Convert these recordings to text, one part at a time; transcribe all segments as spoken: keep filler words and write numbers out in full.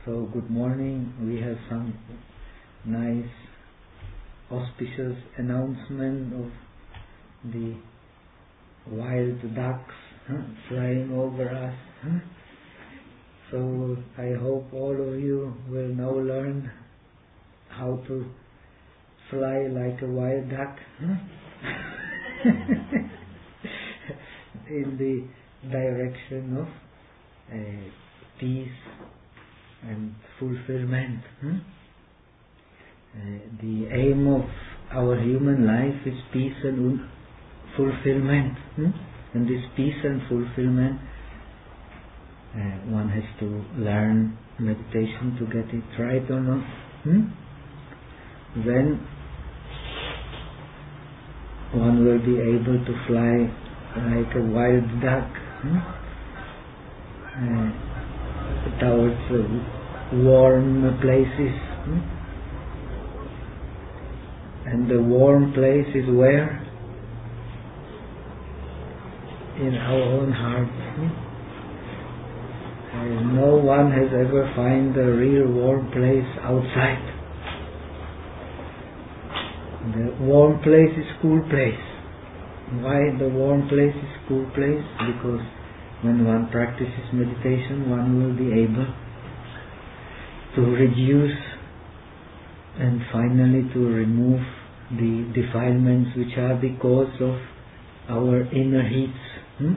So good morning. We have some nice auspicious announcement of the wild ducks huh, flying over us. Huh? So I hope all of you will now learn how to fly like a wild duck huh? in the direction of uh, peace and fulfillment. Hmm? Uh, the aim of our human life is peace and un- fulfillment. Hmm? And this peace and fulfillment, uh, one has to learn meditation to get it right or not. Hmm? Then one will be able to fly like a wild duck hmm? uh, towards uh, warm places. Hmm? And the warm place is where? In our own heart. Hmm? Uh, no one has ever found a real warm place outside. The warm place is cool place. Why the warm place is cool place? Because when one practices meditation, one will be able to reduce and finally to remove the defilements which are the cause of our inner heats. Hmm?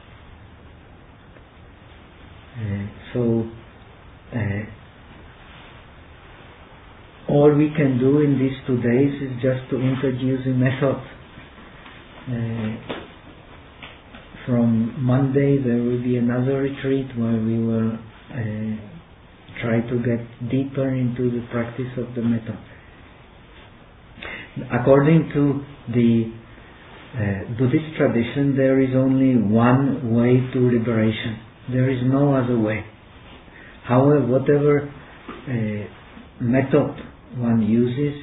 Uh, so uh, all we can do in these two days is just to introduce a method. Uh, from Monday there will be another retreat where we will uh, try to get deeper into the practice of the method. According to the uh, Buddhist tradition, there is only one way to liberation. There is no other way. However, whatever uh, method one uses,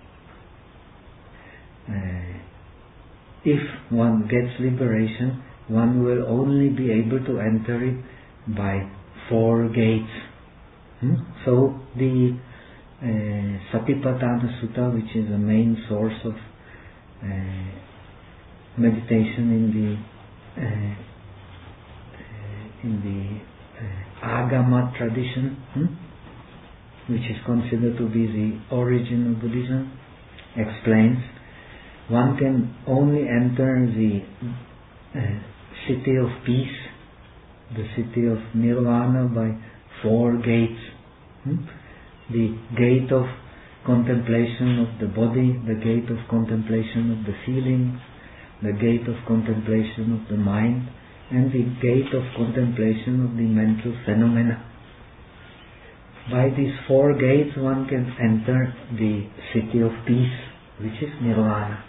uh, if one gets liberation, one will only be able to enter it by four gates. Hmm? So the uh, Satipatthana Sutta, which is the main source of uh, meditation in the uh, uh, in the uh, Agama tradition, hmm? which is considered to be the origin of Buddhism, explains one can only enter the uh, city of peace, the city of Nirvana, by four gates. Hmm? The gate of contemplation of the body, the gate of contemplation of the feelings, the gate of contemplation of the mind, and the gate of contemplation of the mental phenomena. By these four gates one can enter the city of peace, which is Nirvana.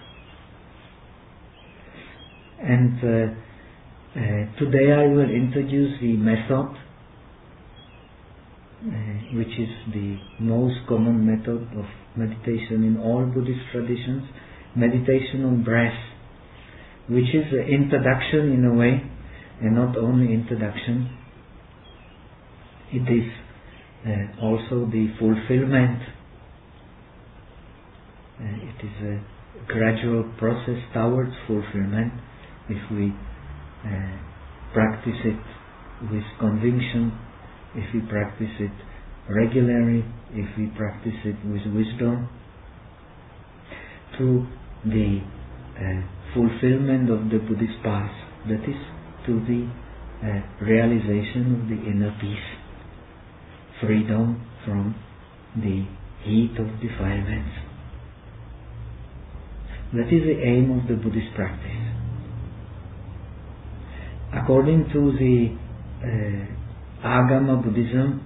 And uh, uh, today I will introduce the method Uh, which is the most common method of meditation in all Buddhist traditions, meditation on breath, which is an introduction in a way, and not only introduction, it is uh, also the fulfillment. Uh, it is a gradual process towards fulfillment if we uh, practice it with conviction, if we practice it regularly, if we practice it with wisdom, to the uh, fulfillment of the Buddhist path, that is, to the uh, realization of the inner peace, freedom from the heat of defilements. That is the aim of the Buddhist practice. According to the uh, Agama Buddhism,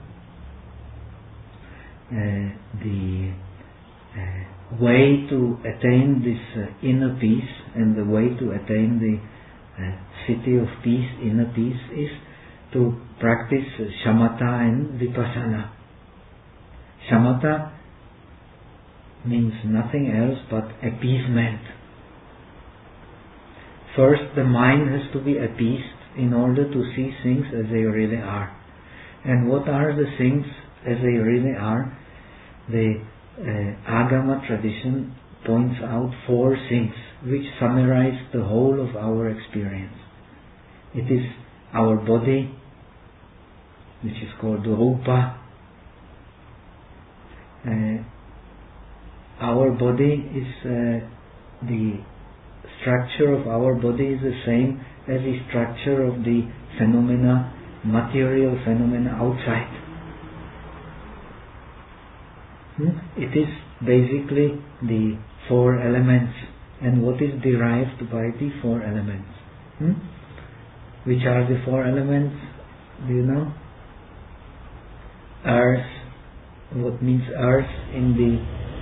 uh, the uh, way to attain this uh, inner peace and the way to attain the uh, city of peace, inner peace, is to practice shamatha and vipassana. Shamatha means nothing else but appeasement. First, the mind has to be appeased in order to see things as they really are. And what are the things as they really are, the uh, Agama tradition points out four things which summarize the whole of our experience. It is our body, which is called Rupa. Uh, our body is, uh, the structure of our body is the same as the structure of the phenomena, material phenomena outside. Hmm? It is basically the four elements, and what is derived by the four elements. Hmm? Which are the four elements? Do you know? Earth. What means earth in the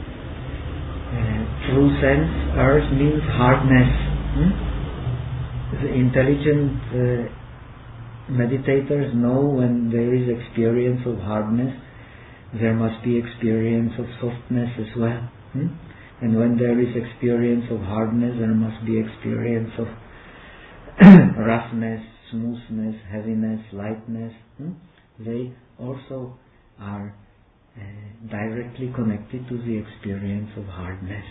uh, true sense? Earth means hardness. Hmm? The intelligent uh, meditators know when there is experience of hardness, there must be experience of softness as well. Hmm? And when there is experience of hardness, there must be experience of roughness, smoothness, heaviness, lightness. Hmm? They also are uh, directly connected to the experience of hardness.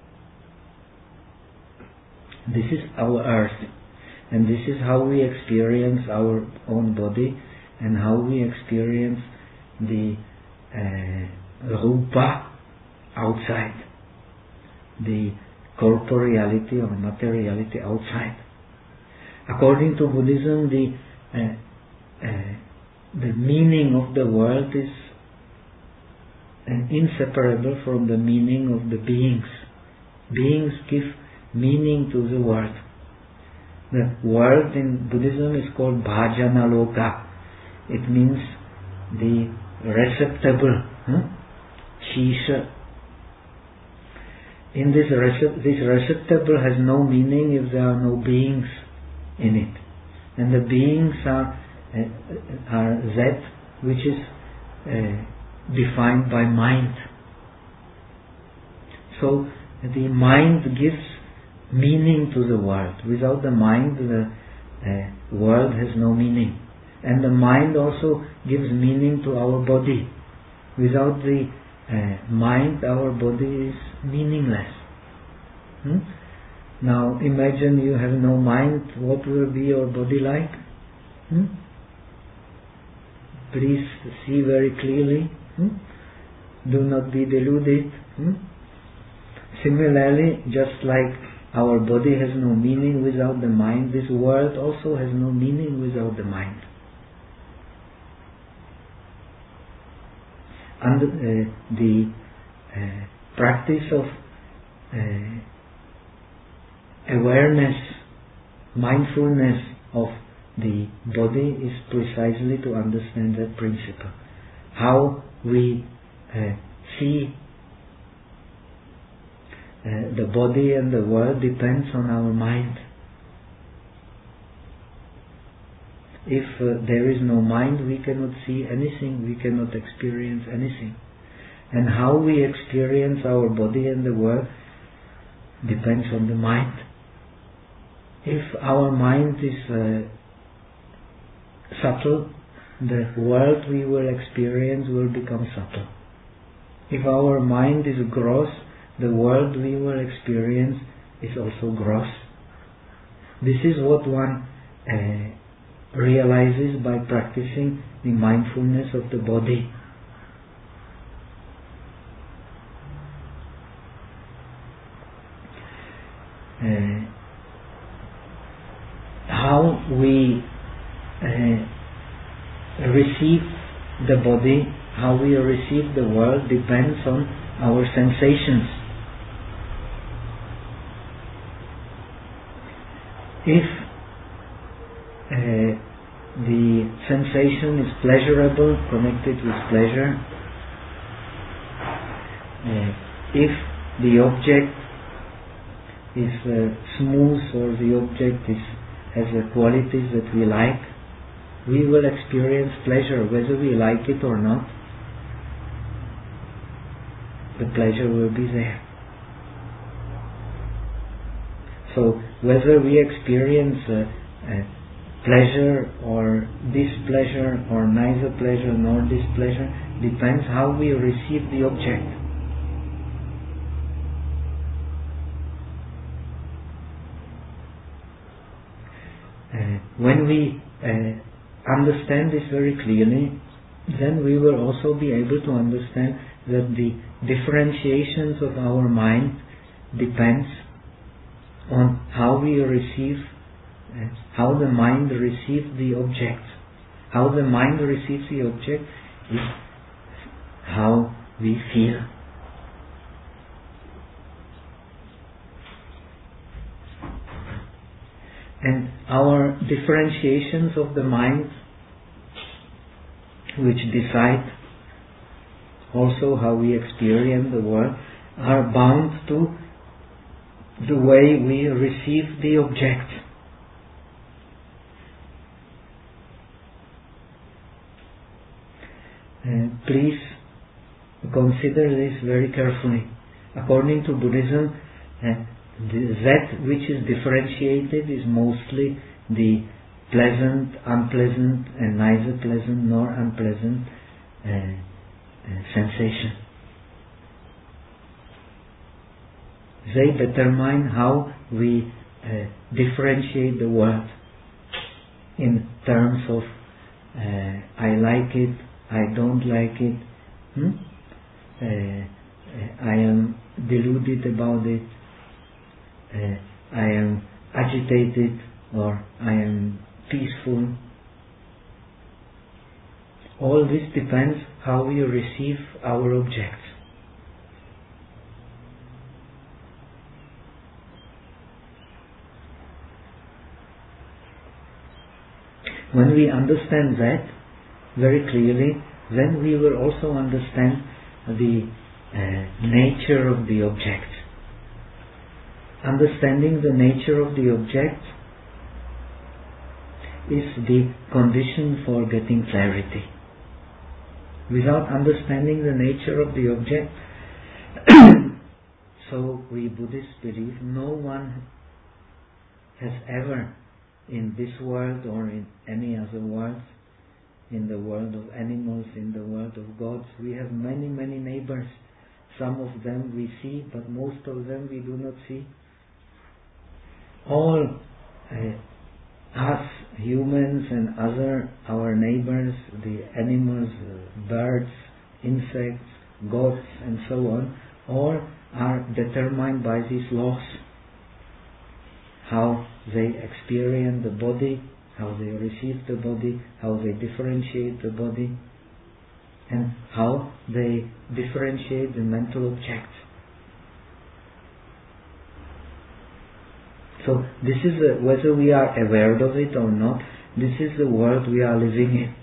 This is our earth, and this is how we experience our own body and how we experience the uh, rupa outside, the corporeality or materiality outside. According to Buddhism, the uh, uh, the meaning of the world is uh, inseparable from the meaning of the beings. Beings give meaning to the world. The world in Buddhism is called Bhajana Loka. It means the receptacle, huh? Shisha. In this, recep- this receptacle has no meaning if there are no beings in it. And the beings are, uh, are that which is uh, defined by mind. So the mind gives meaning to the world. Without the mind, the uh, world has no meaning. And the mind also gives meaning to our body. Without the uh, mind, our body is meaningless. Hmm? Now imagine you have no mind, what will be your body like? Hmm? Please see very clearly. Hmm? Do not be deluded. Hmm? Similarly, just like our body has no meaning without the mind, this world also has no meaning without the mind. And uh, the uh, practice of uh, awareness, mindfulness of the body is precisely to understand that principle. How we uh, see uh, the body and the world depends on our mind. If uh, there is no mind, we cannot see anything, we cannot experience anything. And how we experience our body and the world depends on the mind. If our mind is uh, subtle, the world we will experience will become subtle. If our mind is gross, the world we will experience is also gross. This is what one uh, realizes by practicing the mindfulness of the body. Uh, how we uh, receive the body, how we receive the world depends on our sensations. If uh, the sensation is pleasurable, connected with pleasure, uh, if the object is uh, smooth or the object is, has the qualities that we like, we will experience pleasure whether we like it or not. The pleasure will be there. So whether we experience uh, uh, pleasure or displeasure or neither pleasure nor displeasure, depends how we receive the object. Uh, when we uh, understand this very clearly, then we will also be able to understand that the differentiations of our mind depends on how we receive, uh, how the mind receives the object. How the mind receives the object is how we feel. And our differentiations of the mind, which decide also how we experience the world, are bound to the way we receive the object. Uh, please consider this very carefully. According to Buddhism, uh, the, that which is differentiated is mostly the pleasant, unpleasant, and neither pleasant nor unpleasant uh, uh, sensation. They determine how we uh, differentiate the world in terms of uh, I like it, I don't like it, hmm? uh, uh, I am deluded about it, uh, I am agitated, or I am peaceful. All this depends how we receive our objects. When we understand that very clearly, then we will also understand the uh, nature of the object. Understanding the nature of the object is the condition for getting clarity. Without understanding the nature of the object, so we Buddhists believe, no one has ever in this world or in any other world, in the world of animals, in the world of gods, we have many, many neighbors. Some of them we see, but most of them we do not see. All uh, us humans and other our neighbors, the animals, uh, birds, insects, gods, and so on, all are determined by these laws. How they experience the body, how they receive the body, how they differentiate the body, and how they differentiate the mental objects. So this is a, whether we are aware of it or not, this is the world we are living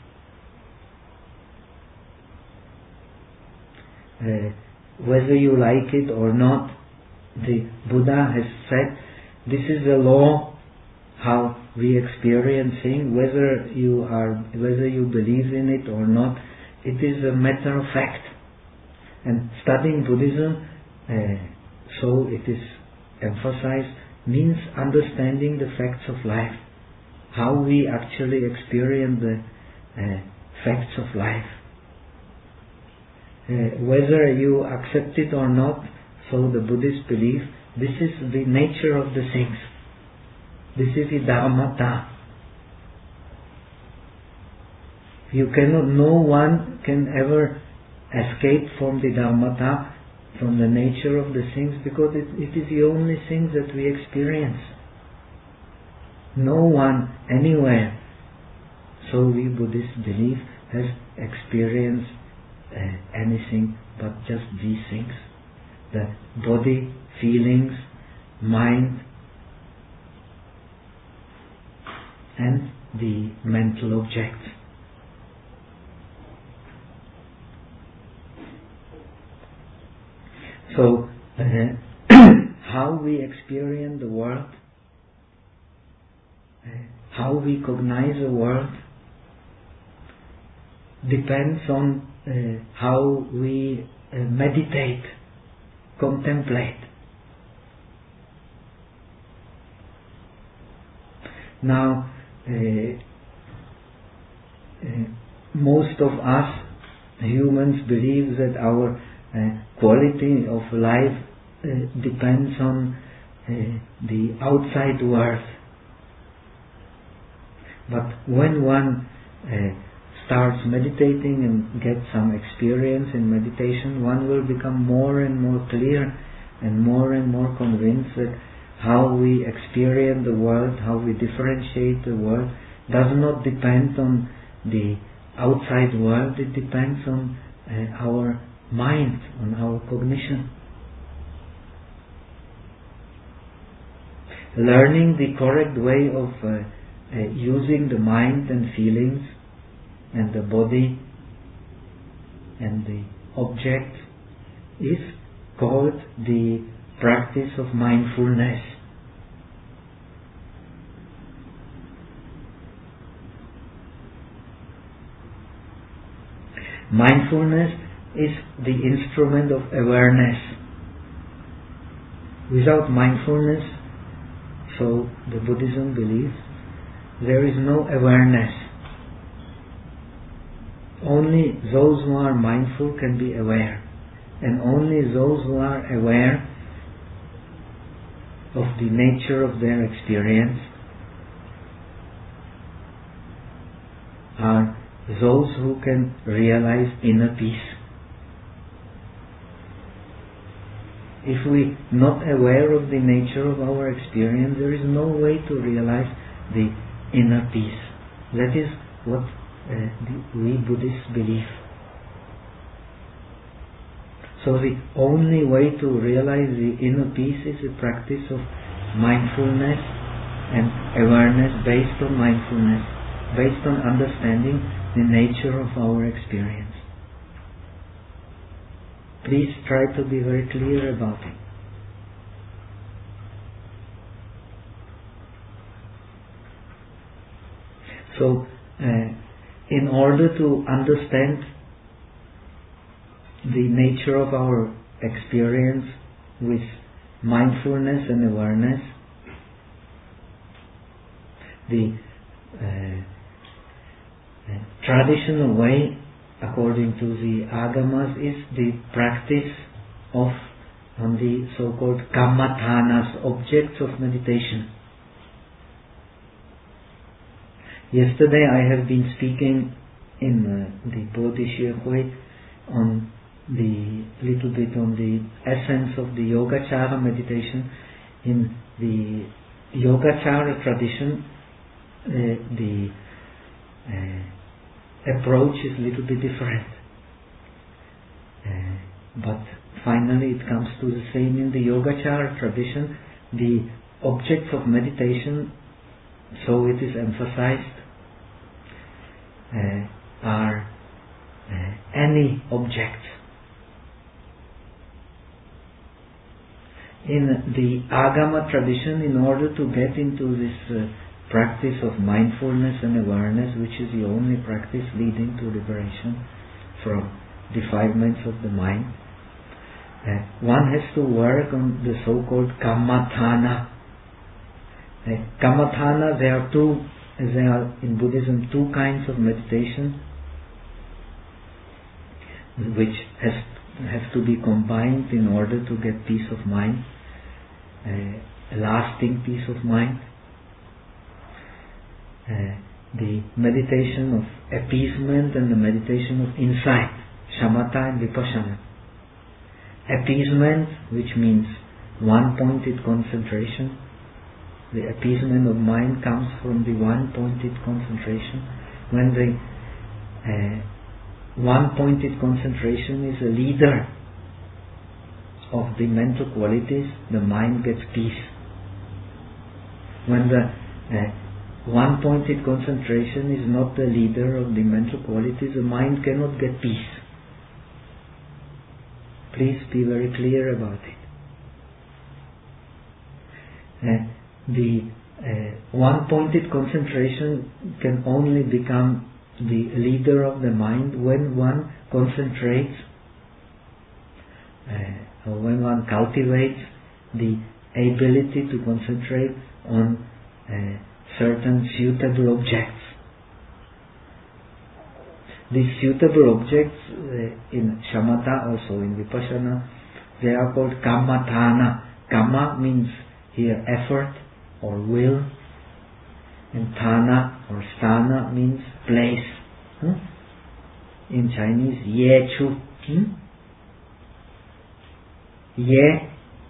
in. Uh, whether you like it or not, the Buddha has said, this is the law how we experience things, whether you are, whether you believe in it or not, it is a matter of fact. And studying Buddhism, uh, so it is emphasized, means understanding the facts of life, how we actually experience the uh, facts of life. Uh, whether you accept it or not, so the Buddhists believe, this is the nature of the things. This is the dharmata. You cannot, no one can ever escape from the dharmata, from the nature of the things, because it, it is the only thing that we experience. No one anywhere, so we Buddhists believe, has experienced uh, anything but just these things. The body, feelings, mind, and the mental objects. So, uh, how we experience the world, uh, how we cognize the world, depends on uh, how we uh, meditate, contemplate. Now, uh, uh, uh, most of us humans believe that our uh, quality of life uh, depends on uh, the outside world. But when one uh, starts meditating and gets some experience in meditation, one will become more and more clear and more and more convinced that how we experience the world, how we differentiate the world, does not depend on the outside world, it depends on uh, our mind, on our cognition. Learning the correct way of uh, uh, using the mind and feelings and the body and the object is called the practice of mindfulness. Mindfulness is the instrument of awareness. Without mindfulness, so the Buddhism believes, there is no awareness. Only those who are mindful can be aware, and only those who are aware of the nature of their experience are those who can realize inner peace. If we are not aware of the nature of our experience, there is no way to realize the inner peace. That is what uh, the, we Buddhists believe. So the only way to realize the inner peace is a practice of mindfulness and awareness based on mindfulness, based on understanding the nature of our experience. Please try to be very clear about it. So, uh, in order to understand the nature of our experience with mindfulness and awareness, the uh, uh, traditional way, according to the Agamas, is the practice of on the so-called kammathanas, objects of meditation. Yesterday I have been speaking in uh, the Bodhisattva on the little bit on the essence of the Yogacara meditation. In the Yogacara tradition, uh, the uh, approach is a little bit different, uh, but finally it comes to the same. In the Yogacara tradition, the objects of meditation, so it is emphasized, uh, are uh, any object. In the Agama tradition, in order to get into this uh, practice of mindfulness and awareness, which is the only practice leading to liberation from defilements of the mind, uh, one has to work on the so-called kammathana. Uh, kammathana, there are two, there are in Buddhism two kinds of meditation which has have to be combined in order to get peace of mind, uh, lasting peace of mind. Uh, the meditation of appeasement and the meditation of insight, shamatha and vipassana. Appeasement, which means one-pointed concentration. The appeasement of mind comes from the one-pointed concentration. When the uh, one-pointed concentration is a leader of the mental qualities, the mind gets peace. When the uh, one-pointed concentration is not the leader of the mental qualities, the mind cannot get peace. Please be very clear about it. Uh, the uh, one-pointed concentration can only become the leader of the mind when one concentrates uh, or when one cultivates the ability to concentrate on uh, certain suitable objects. These suitable objects uh, in shamatha, also in vipassana, they are called kammatthana. Kamma means here effort or will, and thana or sthana means place. Hmm? In Chinese, ye chu. Hmm? Ye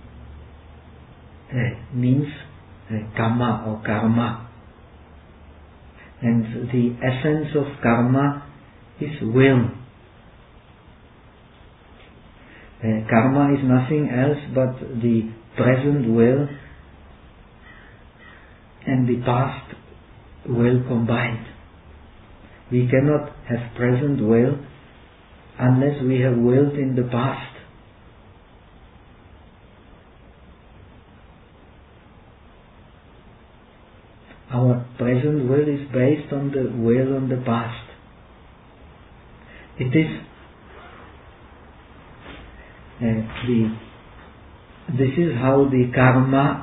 uh, means uh, kamma or karma. And the essence of karma is will. Uh, karma is nothing else but the present will and the past will combined. We cannot have present will unless we have willed in the past. Our present will is based on the will on the past. It is uh, the this is how the karma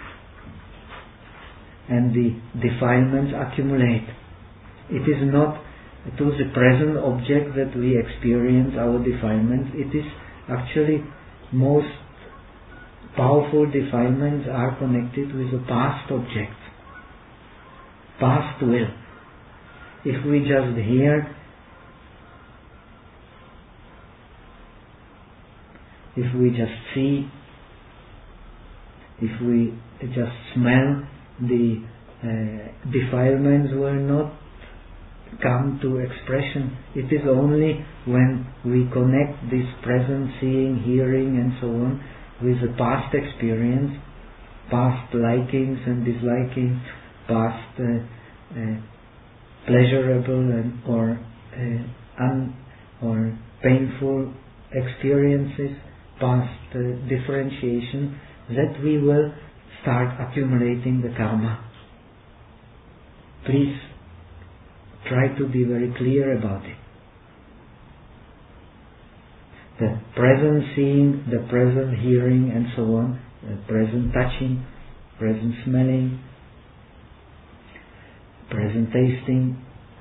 and the defilements accumulate. It is not to the present object that we experience our defilements. It is actually most powerful defilements are connected with the past object, past will. If we just hear, if we just see, if we just smell, the uh, defilements will not come to expression. It is only when we connect this present seeing, hearing and so on with the past experience, past likings and dislikings, past uh, uh, pleasurable and or uh, un or painful experiences, past uh, differentiation, that we will start accumulating the karma. Please try to be very clear about it. The present seeing, the present hearing and so on, the present touching, present smelling, present tasting,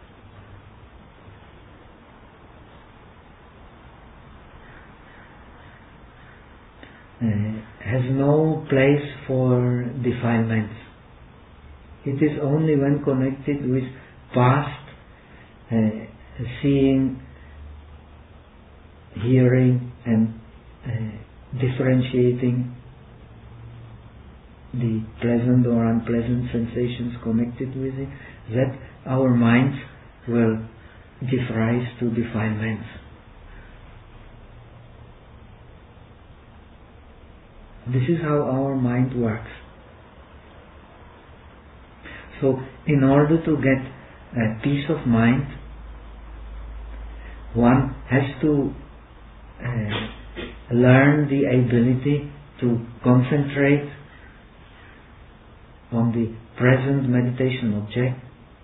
uh, has no place for defilements. It is only when connected with past uh, seeing, hearing and uh, differentiating the pleasant or unpleasant sensations connected with it, that our minds will give rise to defilements. This is how our mind works. So, in order to get a peace of mind, one has to uh, learn the ability to concentrate on the present meditation object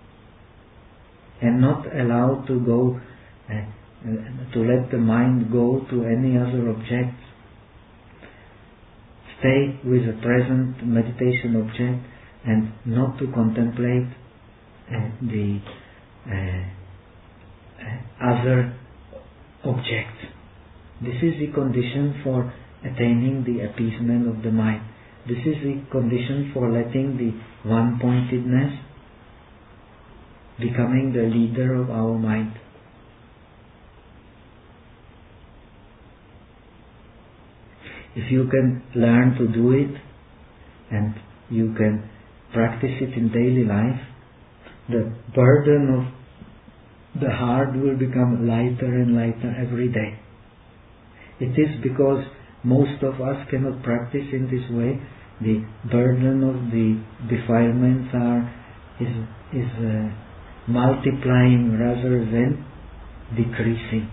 and not allow to go uh, uh, to let the mind go to any other object. Stay with the present meditation object and not to contemplate uh, the uh, uh, other objects. This is the condition for attaining the appeasement of the mind. This is the condition for letting the one-pointedness becoming the leader of our mind. If you can learn to do it and you can practice it in daily life, the burden of the heart will become lighter and lighter every day. It is because most of us cannot practice in this way. The burden of the defilements are is is uh, multiplying rather than decreasing.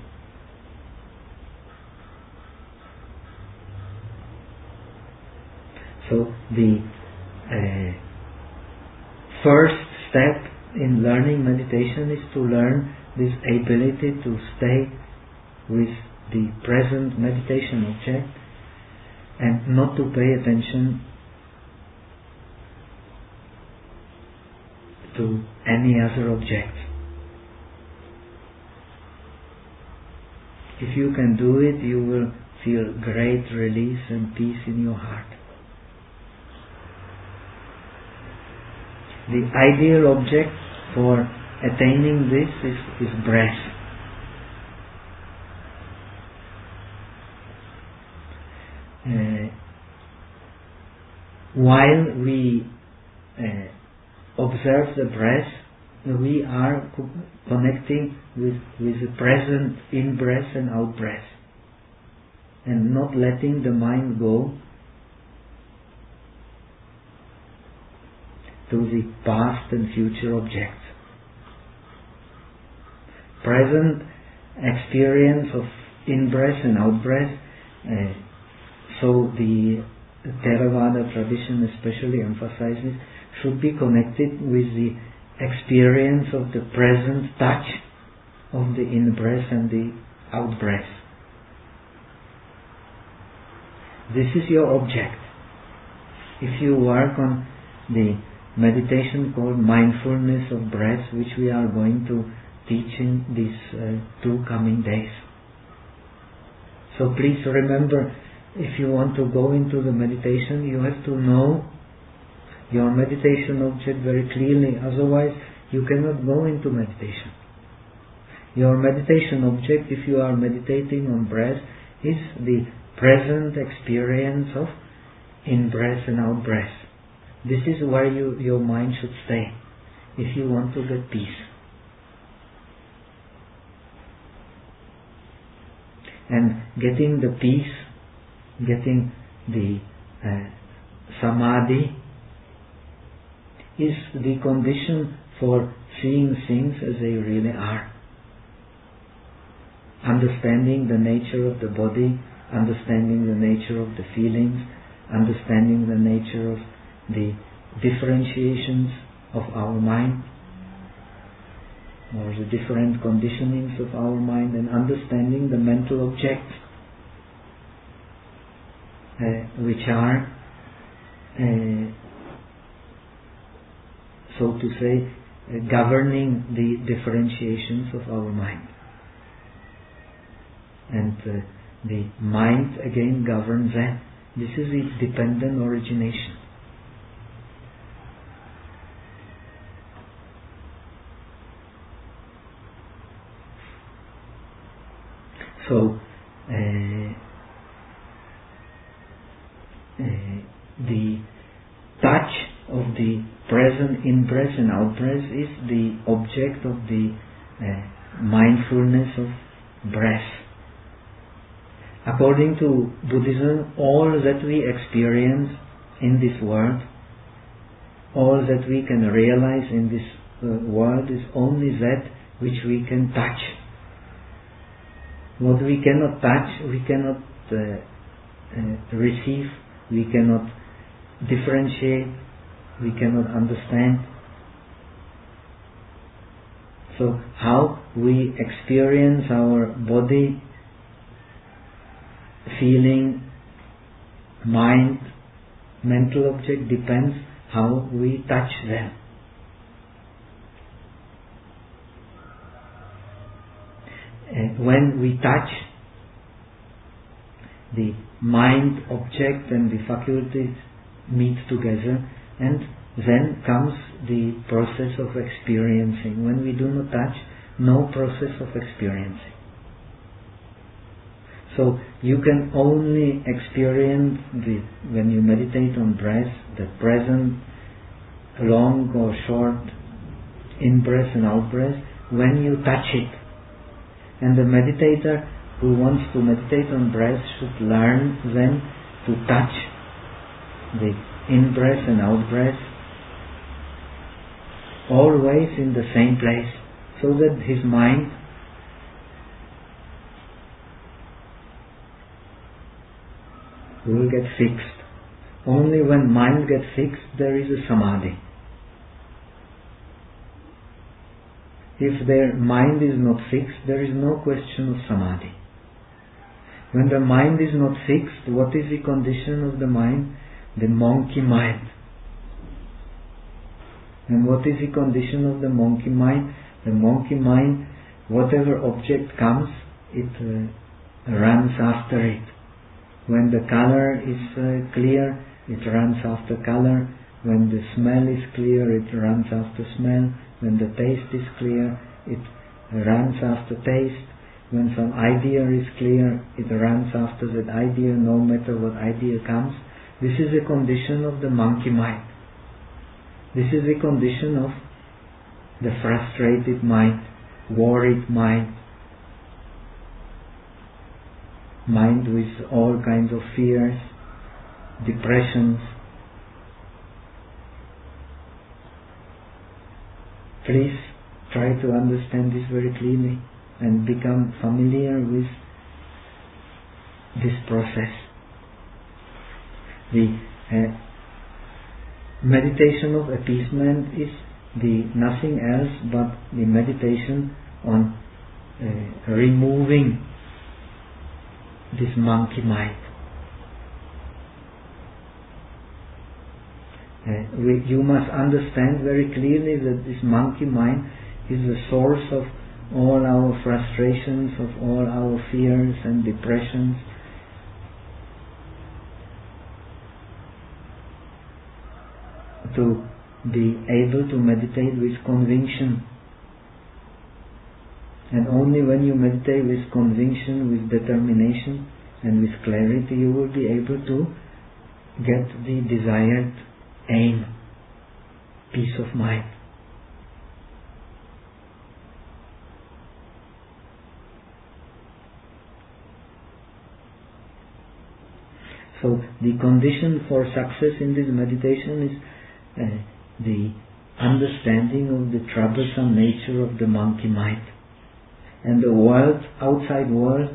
So the uh, first step in learning meditation is to learn this ability to stay with the present meditation object and not to pay attention to any other object. If you can do it, you will feel great release and peace in your heart. The ideal object for attaining this is, is breath. Uh, while we uh, observe the breath, we are co- connecting with, with the present in-breath and out-breath, and not letting the mind go to the past and future objects. Present experience of in-breath and out-breath, uh, so the Theravada tradition especially emphasizes, should be connected with the experience of the present touch of the in-breath and the out-breath. This is your object. If you work on the meditation called mindfulness of breath, which we are going to teach in these uh, two coming days. So please remember, if you want to go into the meditation, you have to know your meditation object very clearly, otherwise you cannot go into meditation. Your meditation object, if you are meditating on breath, is the present experience of in-breath and out-breath. This is where you, your mind should stay, if you want to get peace. And getting the peace, getting the uh, samadhi, is the condition for seeing things as they really are. Understanding the nature of the body, understanding the nature of the feelings, understanding the nature of the differentiations of our mind, or the different conditionings of our mind, and understanding the mental objects uh, which are uh, so to say, uh, governing the differentiations of our mind. And uh, the mind again governs that. This is its dependent origination. So, uh, uh, the touch of the present in-breath and out-breath is the object of the uh, mindfulness of breath. According to Buddhism, all that we experience in this world, all that we can realize in this uh, world is only that which we can touch. What we cannot touch, we cannot uh, uh, receive, we cannot differentiate, we cannot understand. So how we experience our body, feeling, mind, mental object depends how we touch them. And when we touch, the mind, object and the faculties meet together, and then comes the process of experiencing. When we do not touch, no process of experiencing. So you can only experience the, when you meditate on breath, the present, long or short, in-breath and out-breath, when you touch it. And the meditator who wants to meditate on breath should learn then to touch the in-breath and out-breath always in the same place, so that his mind will get fixed. Only when mind gets fixed there is a samadhi. If their mind is not fixed, there is no question of samadhi. When the mind is not fixed, what is the condition of the mind? The monkey mind. And what is the condition of the monkey mind? The monkey mind, whatever object comes, it uh, runs after it. When the color is uh, clear, it runs after color. When the smell is clear, it runs after smell. When the taste is clear, it runs after taste. When some idea is clear, it runs after that idea, no matter what idea comes. This is a condition of the monkey mind. This is a condition of the frustrated mind, worried mind, mind with all kinds of fears, depressions. Please try to understand this very clearly and become familiar with this process. The uh, meditation of appeasement is the nothing else but the meditation on uh, removing this monkey mind. Uh, we, you must understand very clearly that this monkey mind is the source of all our frustrations, of all our fears and depressions. To be able to meditate with conviction. And only when you meditate with conviction, with determination and with clarity, you will be able to get the desired aim, peace of mind. So the condition for success in this meditation is uh, the understanding of the troublesome nature of the monkey mind. And the world, outside world,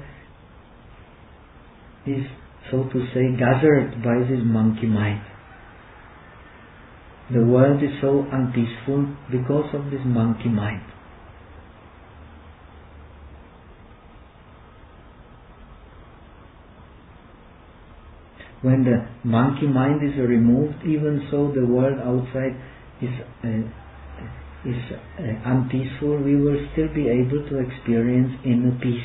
is, so to say, gathered by this monkey mind. The world is so unpeaceful because of this monkey mind. When the monkey mind is removed, even so the world outside is uh, is uh, unpeaceful, we will still be able to experience inner peace.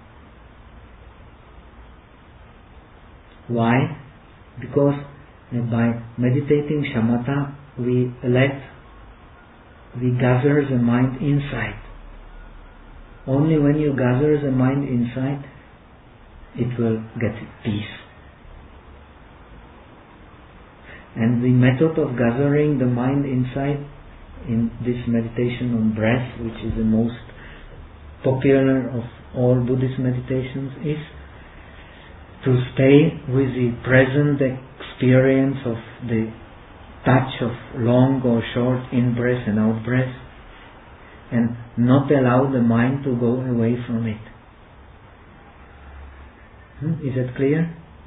Why? Because uh, by meditating shamatha, we let, we gather the mind inside. Only when you gather the mind inside, it will get peace. And the method of gathering the mind inside in this meditation on breath, which is the most popular of all Buddhist meditations, is to stay with the present experience of the touch of long or short in-breath and out-breath, and not allow the mind to go away from it. Hmm? Is that clear?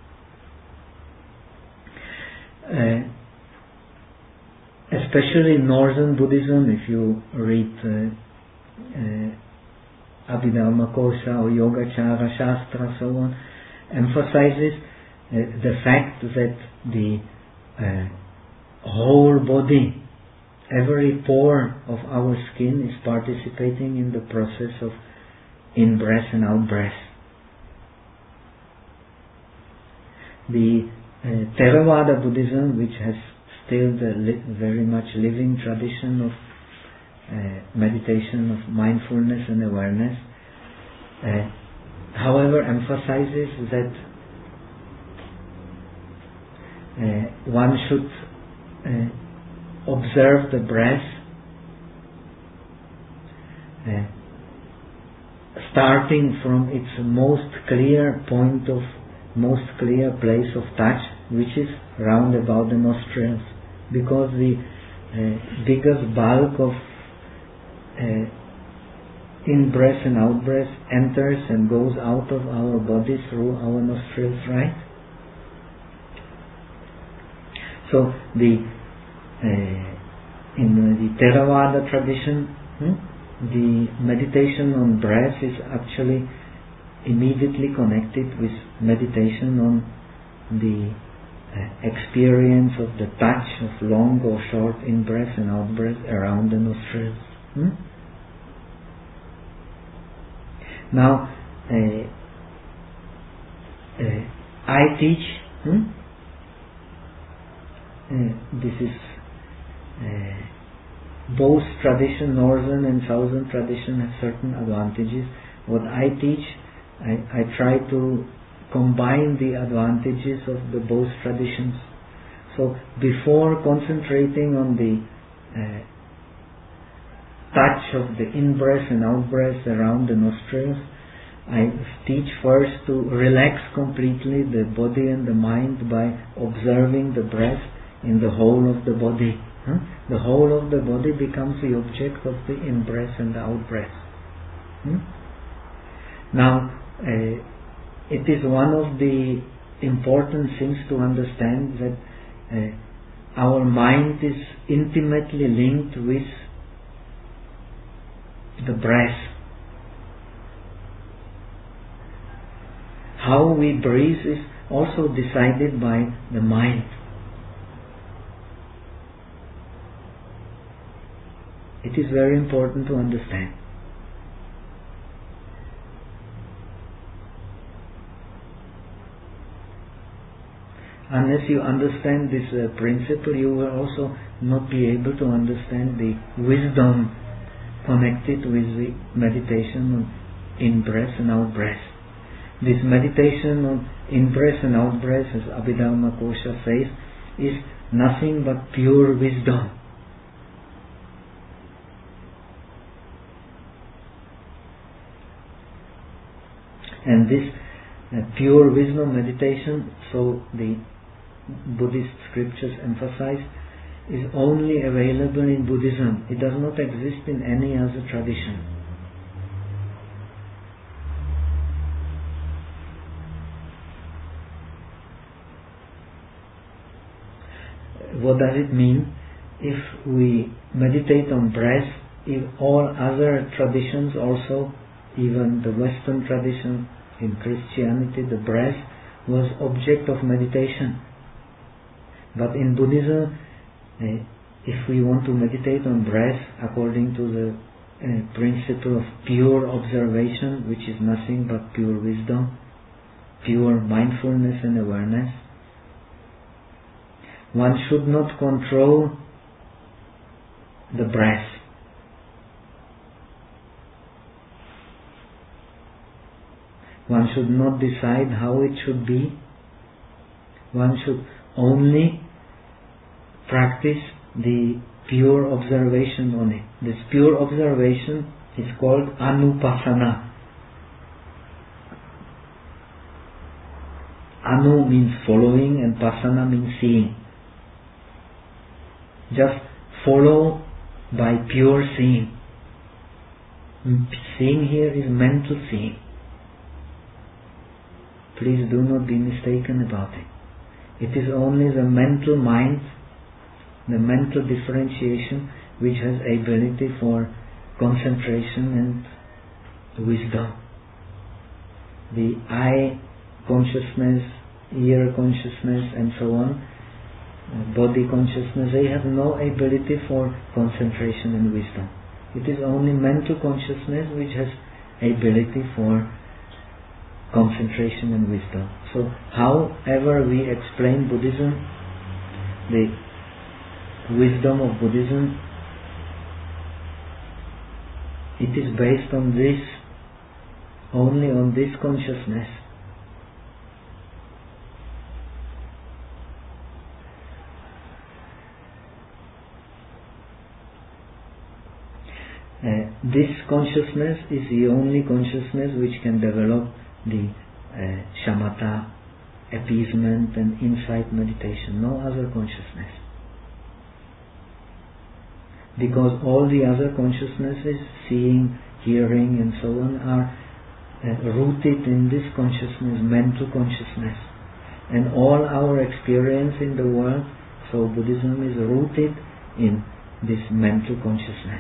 Uh, especially in Northern Buddhism, if you read uh, uh, Abhidharmakosha or Yogacara Shastra, so on, emphasizes uh, the fact that the uh, whole body, every pore of our skin is participating in the process of in-breath and out-breath. The Uh, Theravada Buddhism, which has still the li- very much living tradition of uh, meditation, of mindfulness and awareness, uh, however, emphasizes that uh, one should uh, observe the breath uh, starting from its most clear point of most clear place of touch, which is round about the nostrils, because the uh, biggest bulk of uh, in-breath and out-breath enters and goes out of our body through our nostrils, right? So the uh, in the Theravada tradition, hmm, the meditation on breath is actually immediately connected with meditation on the uh, experience of the touch of long or short in-breath and out-breath around the nostrils. Hmm? Now, uh, uh, I teach, hmm? uh, this is uh, both tradition, northern and southern tradition have certain advantages. What I teach, I, I try to combine the advantages of the both traditions. So before concentrating on the uh, touch of the in-breath and out-breath around the nostrils, I teach first to relax completely the body and the mind by observing the breath in the whole of the body. Huh? The whole of the body becomes the object of the in-breath and the out-breath. Hmm? Now, uh, it is one of the important things to understand that uh, our mind is intimately linked with the breath. How we breathe is also decided by the mind. It is very important to understand. Unless you understand this uh, principle, you will also not be able to understand the wisdom connected with the meditation on in-breath and out-breath. This meditation on in-breath and out-breath, as Abhidharma Kosha says, is nothing but pure wisdom. And this uh, pure wisdom meditation, so the Buddhist scriptures emphasize, is only available in Buddhism. It does not exist in any other tradition. What does it mean? If we meditate on breath, if all other traditions also, even the Western tradition in Christianity, the breath was object of meditation. But in Buddhism, uh, if we want to meditate on breath according to the uh, principle of pure observation, which is nothing but pure wisdom, pure mindfulness and awareness, one should not control the breath. One should not decide how it should be. One should only practice the pure observation on it. This pure observation is called anupassana. Anu means following and passana means seeing. Just follow by pure seeing. Seeing here is mental seeing. Please do not be mistaken about it. It is only the mental mind, the mental differentiation, which has ability for concentration and wisdom. The eye consciousness, ear consciousness and so on, body consciousness, they have no ability for concentration and wisdom. It is only mental consciousness which has ability for concentration and wisdom. So however we explain Buddhism, the wisdom of Buddhism, it is based on this, only on this consciousness. Uh, this consciousness is the only consciousness which can develop the uh, shamatha, appeasement and insight meditation. No other consciousness. Because all the other consciousnesses, seeing, hearing and so on, are uh, rooted in this consciousness, mental consciousness. And all our experience in the world, so Buddhism is rooted in this mental consciousness.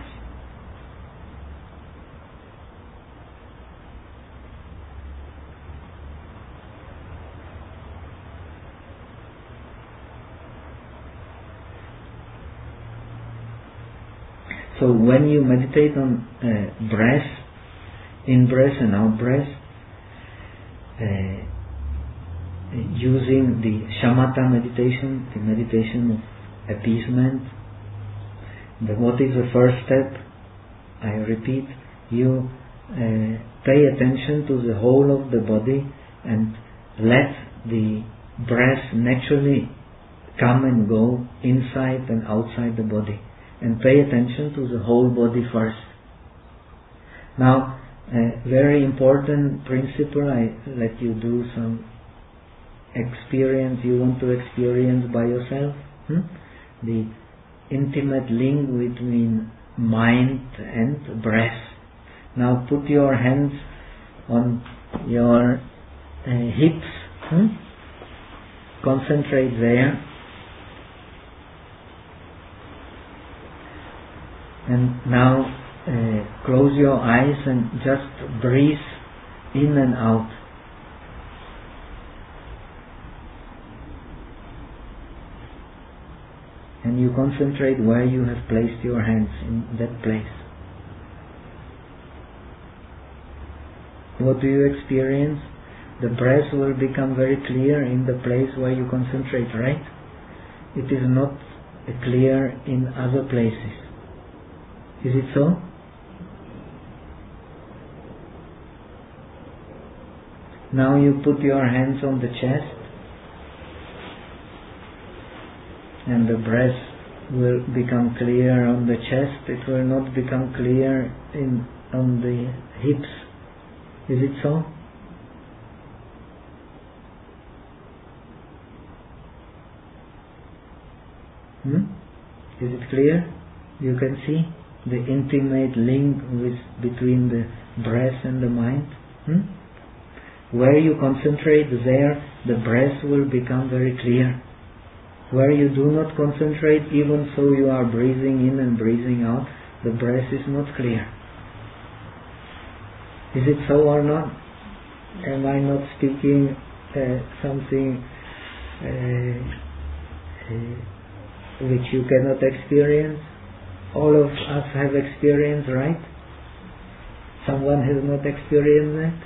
So when you meditate on uh, breath, in-breath and out-breath, uh, using the shamatha meditation, the meditation of appeasement, the, what is the first step? I repeat, you uh, pay attention to the whole of the body and let the breath naturally come and go inside and outside the body, and pay attention to the whole body first. Now, a very important principle, I let you do some experience you want to experience by yourself. Hmm? The intimate link between mind and breath. Now put your hands on your uh, hips. Hmm? Concentrate there. And now uh, close your eyes and just breathe in and out. And you concentrate where you have placed your hands, in that place. What do you experience? The breath will become very clear in the place where you concentrate, right? It is not clear in other places. Is it so? Now you put your hands on the chest, and the breath will become clear on the chest. It will not become clear in on the hips. Is it so? Hmm? Is it clear? You can see the intimate link with, between the breath and the mind. Hmm? Where you concentrate, there the breath will become very clear. Where you do not concentrate, even so you are breathing in and breathing out, the breath is not clear. Is it so or not? Am I not speaking uh, something uh, uh, which you cannot experience? All of us have experienced, right? Someone has not experienced that?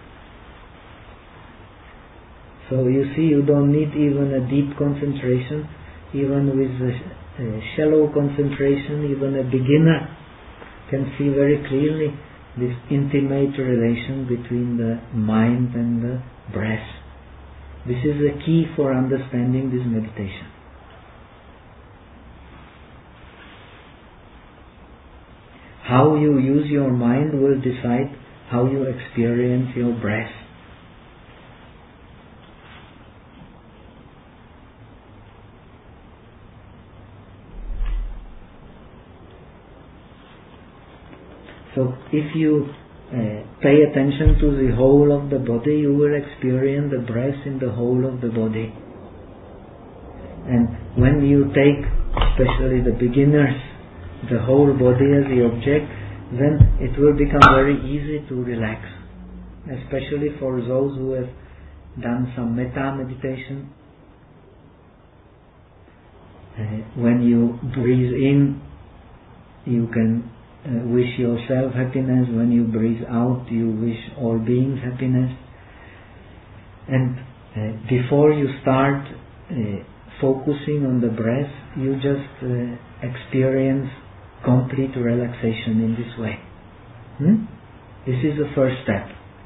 So you see, you don't need even a deep concentration. Even with a, a shallow concentration, even a beginner can see very clearly this intimate relation between the mind and the breath. This is the key for understanding this meditation. How you use your mind will decide how you experience your breath. So if you uh, pay attention to the whole of the body, you will experience the breath in the whole of the body. And when you take, especially the beginners, the whole body as the object, then it will become very easy to relax. Especially for those who have done some metta meditation. Uh, when you breathe in, you can Uh, wish yourself happiness. When you breathe out, you wish all beings happiness. And uh, before you start uh, focusing on the breath, you just uh, experience complete relaxation in this way. Hmm? This is the first step,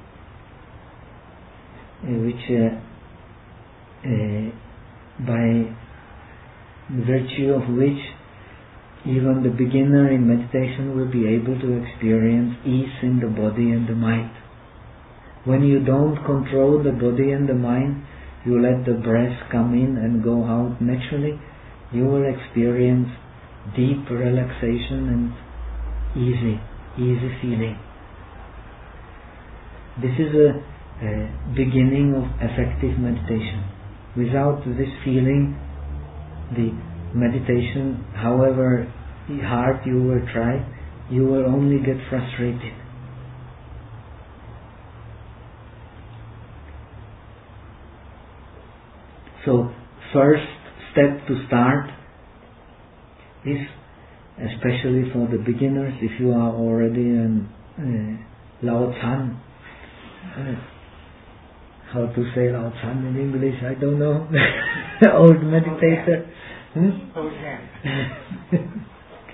uh, which uh, uh, by virtue of which even the beginner in meditation will be able to experience ease in the body and the mind. When you don't control the body and the mind, you let the breath come in and go out naturally, you will experience deep relaxation and easy, easy feeling. This is a, a beginning of effective meditation. Without this feeling, the meditation, however hard you will try, you will only get frustrated. So, first step to start is especially for the beginners. If you are already an uh, Lao Chan, uh, how to say Lao Chan in English, I don't know, old meditator. Hmm? Old hand.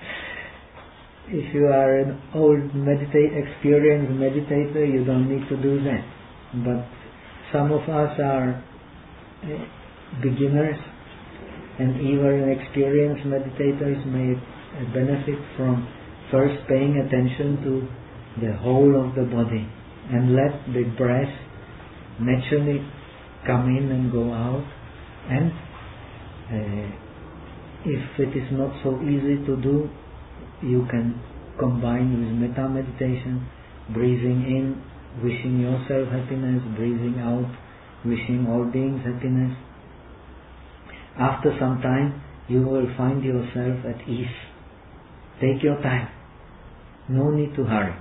If you are an old meditate, experienced meditator, you don't need to do that. But some of us are uh, beginners, and even experienced meditators may uh, benefit from first paying attention to the whole of the body and let the breath naturally come in and go out. And uh, if it is not so easy to do, you can combine with metta meditation, breathing in, wishing yourself happiness, breathing out, wishing all beings happiness. After some time, you will find yourself at ease. Take your time. No need to hurry.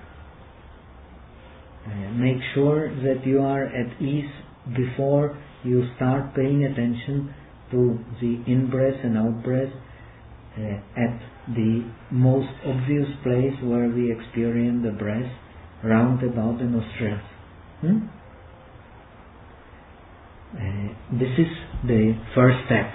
Uh, make sure that you are at ease before you start paying attention to the in-breath and out-breath uh, at the most obvious place where we experience the breath, round about the nostrils. Hmm? Uh, this is the first step.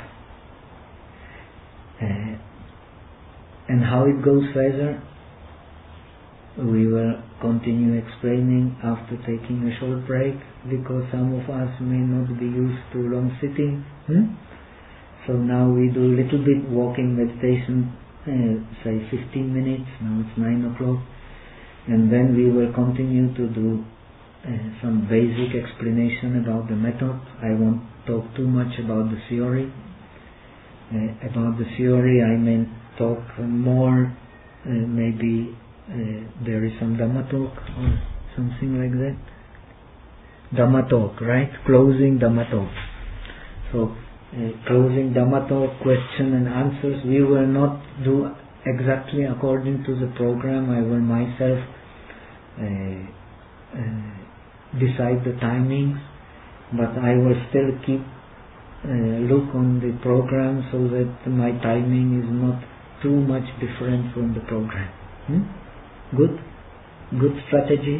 Uh, and how it goes further, we will continue explaining after taking a short break, because some of us may not be used to long sitting. Hmm? So now we do a little bit walking meditation, uh, say fifteen minutes, now it's nine o'clock, and then we will continue to do uh, some basic explanation about the method. I won't talk too much about the theory. Uh, about the theory I may talk more, uh, maybe uh, there is some Dhamma talk or something like that. Dhamma talk, right? Closing Dhamma talk. So, uh, closing Dhamma talk, question and answers. We will not do exactly according to the program. I will myself uh, uh, decide the timings, but I will still keep uh, look on the program so that my timing is not too much different from the program. Hmm? Good? Good strategy?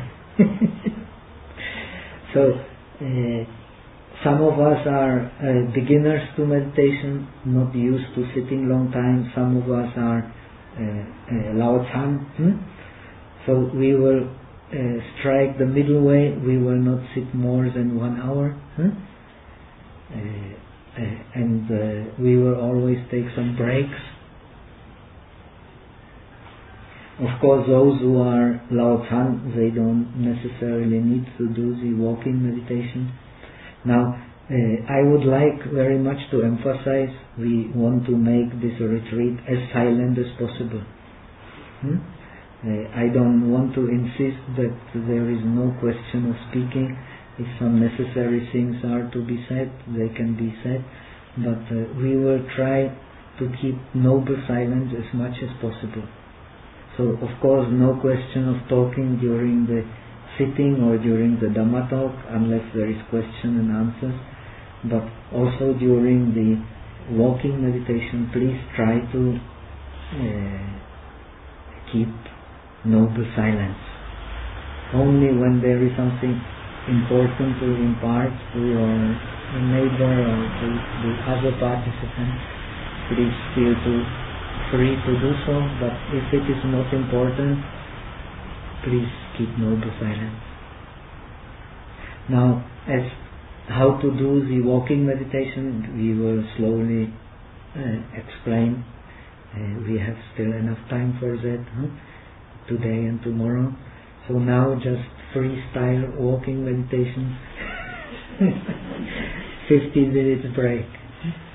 So, uh, some of us are uh, beginners to meditation, not used to sitting long time. Some of us are uh, uh, Lao Chan. Hmm? So we will uh, strike the middle way. We will not sit more than one hour. Hmm? Uh, uh, and uh, we will always take some breaks. Of course, those who are Lao Chan, they don't necessarily need to do the walking meditation. Now, uh, I would like very much to emphasize, we want to make this retreat as silent as possible. Hmm? Uh, I don't want to insist that there is no question of speaking. If some necessary things are to be said, they can be said. But uh, we will try to keep noble silence as much as possible. So, of course, no question of talking during the sitting or during the Dhamma talk, unless there is question and answers. But also during the walking meditation, please try to uh, keep noble silence. Only when there is something important to impart to your neighbor or to the other participants, please feel to free to do so. But if it is not important, please keep noble silence. Now, as how to do the walking meditation, we will slowly uh, explain. Uh, we have still enough time for that, huh? Today and tomorrow. So now just freestyle walking meditation. fifty minutes break.